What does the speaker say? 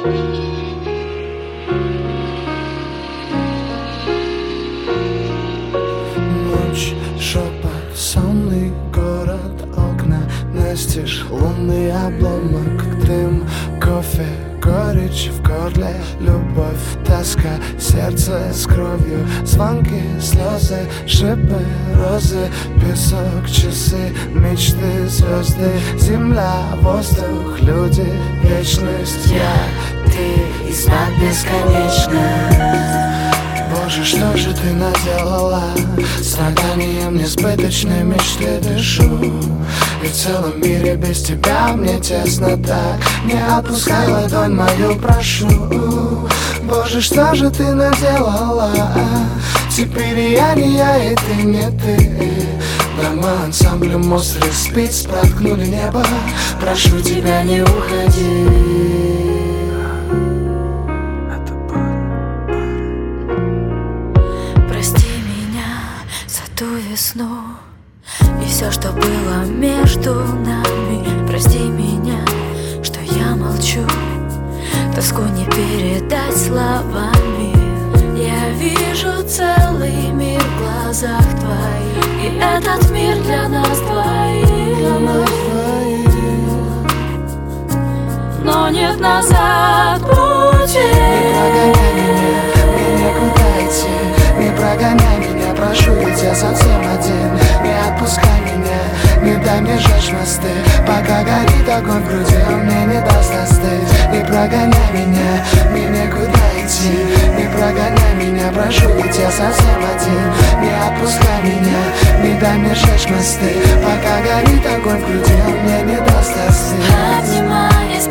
Ночь, шепот, сонный город, окна настежь, лунный обломок, дым, кофе, горечь в горле, любовь, тоска, сердце с кровью, звонки, слезы, шипы, розы, песок, часы, мечты, звезды, земля, воздух, люди, вечность. Я, ты и знак бесконечно. Боже, что же ты наделала? Страданием несбыточной мечты дышу. И в целом мире без тебя мне тесно так. Не отпускай ладонь мою, прошу. Боже, что же ты наделала? Теперь я не я, и ты не ты. Дома ансамблем монстры спиц проткнули небо. Прошу тебя, не уходи. Весну и все, что было между нами. Прости меня, что я молчу. Тоску не передать словами. Я вижу целый мир в глазах твоих, и этот мир для нас двоих. Но нет назад пути. Не прогоняй меня, мне некуда идти. Не прогоняй меня, прошу, ведь я совсем один. Не отпускай меня, не дай мне жечь мосты. Пока горит огонь в груди, он мне не даст остыть. Не прогоняй меня, мне некуда идти. Не прогоняй меня, прошу, ведь я совсем один. Не отпускай меня, не дай мне жечь мосты. Пока горит огонь в груди, он мне не даст остыть. Обнимаясь,